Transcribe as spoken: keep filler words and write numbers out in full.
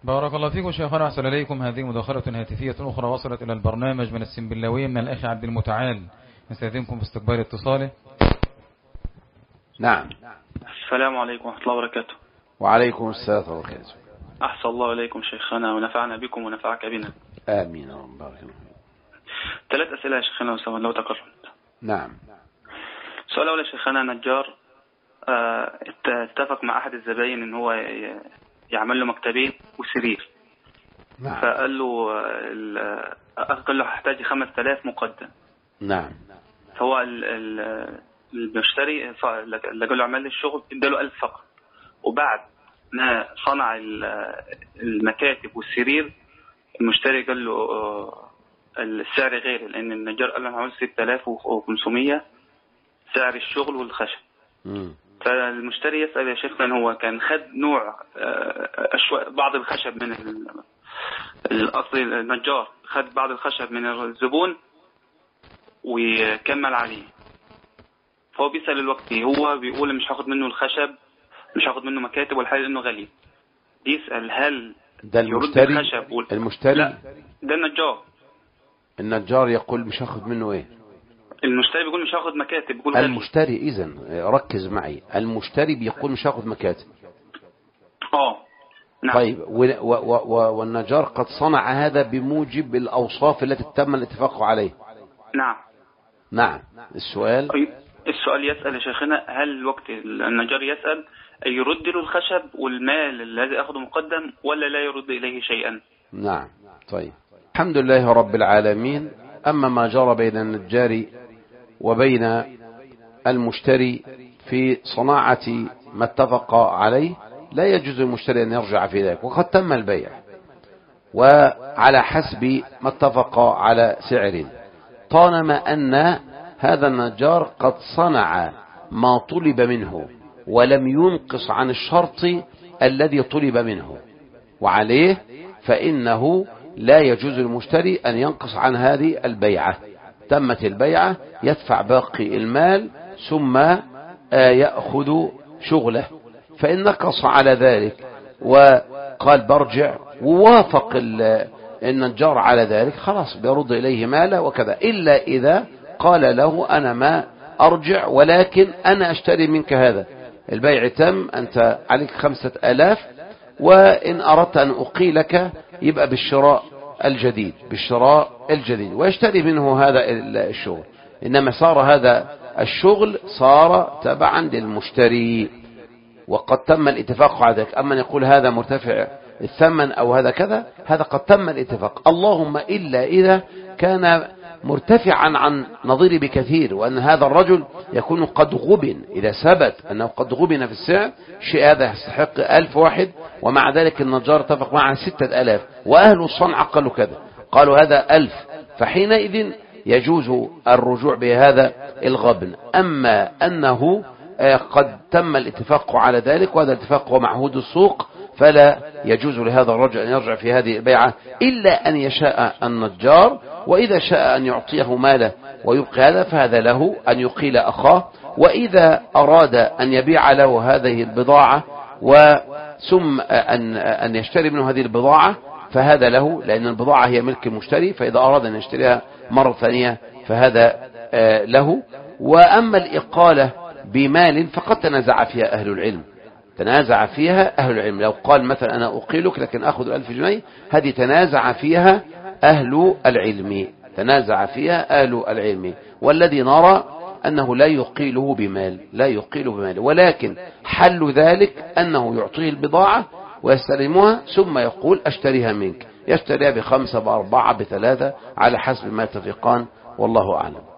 بارك الله فيكم شيخنا، أحسن إليكم. هذه مداخلة هاتفية أخرى وصلت إلى البرنامج من السنبلاوية من الأخ عبد المتعال، نستأذنكم في استقبال اتصاله. نعم. السلام عليكم ورحمة الله وبركاته. وعليكم السلام ورحمة الله وبركاته. أحسن الله إليكم شيخنا ونفعنا بكم ونفعك بنا. آمين يا رب. بارك الله. ثلاث أسئلة يا شيخنا لو تكرمت. نعم. السؤال الأول يا شيخنا، نجار اتفق مع أحد الزباين إن هو يعمل له مكتبين وسرير. نعم. فقال له قال له هحتاج خمس آلاف مقدم. نعم. فهو المشتري اللي قال له اعمل لي الشغل اداله ألف فقط، وبعد ما صنع المكاتب والسرير المشتري قال له السعر غير، لأن النجار قال له انا عاوز ستة آلاف وخمسمية سعر الشغل والخشب. مم. فالمشتري يسأل يا شيخ، كان هو كان خد نوع بعض الخشب من الأصل، النجار خد بعض الخشب من الزبون وكمل عليه، فهو بيسأل الوقت، هو بيقول مش هاخد منه الخشب، مش هاخد منه مكاتب والحاجة لأنه غالي. بيسأل هل ده المشتري الخشب وال... المشتري لا ده النجار. النجار يقول مش هاخد منه ايه؟ المشتري بيقول مش هاخد مكاتب، بيقول غالي. المشتري إذن ركز معي، المشتري بيقول مش هاخد مكاتب. اه نعم. طيب و و و والنجار قد صنع هذا بموجب الأوصاف التي تم الاتفاق عليه. نعم. نعم. السؤال السؤال يسأل يا شيخنا، هل وقت النجار يسأل يرد له الخشب والمال الذي أخذه مقدم ولا لا يرد إليه شيئا؟ نعم. طيب الحمد لله رب العالمين. أما ما جرى بين النجار وبين المشتري في صناعة ما اتفق عليه لا يجوز المشتري أن يرجع في ذلك، وقد تم البيع وعلى حسب ما اتفق على سعر، طالما أن هذا النجار قد صنع ما طلب منه ولم ينقص عن الشرط الذي طلب منه، وعليه فإنه لا يجوز المشتري أن ينقص عن هذه البيعة. تمت البيعة، يدفع باقي المال ثم يأخذ شغله. فإن نقص على ذلك وقال برجع ووافق النجار على ذلك، خلاص بيرد إليه ماله وكذا، إلا إذا قال له أنا ما أرجع ولكن أنا أشتري منك هذا البيع تم، أنت عليك خمسة آلاف، وإن أردت أن أقيلك يبقى بالشراء الجديد بالشراء الجديد ويشتري منه هذا الشغل. إنما صار هذا الشغل صار تبعا للمشتري وقد تم الاتفاق على ذلك. أما يقول هذا مرتفع الثمن أو هذا كذا، هذا قد تم الاتفاق، اللهم إلا إذا كان مرتفعا عن نظير بكثير، وأن هذا الرجل يكون قد غبن. إذا ثبت أنه قد غبن في السعر شيء هذا يستحق ألف واحد، ومع ذلك النجار اتفق معه ستة ألاف وأهل الصنعة قالوا كذا، قالوا هذا ألف، فحينئذ يجوز الرجوع بهذا الغبن. أما أنه قد تم الاتفاق على ذلك وهذا الاتفاق هو معهود السوق، فلا يجوز لهذا الرجل أن يرجع في هذه البيعة إلا أن يشاء النجار، وإذا شاء أن يعطيه ماله ويبقي هذا فهذا له أن يقيل أخاه، وإذا أراد أن يبيع له هذه البضاعة وثم أن أن يشتري منه هذه البضاعة فهذا له، لأن البضاعة هي ملك المشتري، فإذا أراد أن يشتريها مرة ثانية فهذا له. وأما الإقالة بمال فقد تنازع فيها أهل العلم، تنازع فيها أهل العلم. لو قال مثلا أنا أقيلك لكن أخذ الألف جنيه، هذه تنازع فيها أهل العلم تنازع فيها أهل العلم والذي نرى أنه لا يقيله بمال لا يقيله بمال ولكن حل ذلك أنه يعطيه البضاعة ويستلمها ثم يقول أشتريها منك، يشتريها بخمسة بأربعة بثلاثة على حسب ما يتفقان، والله أعلم.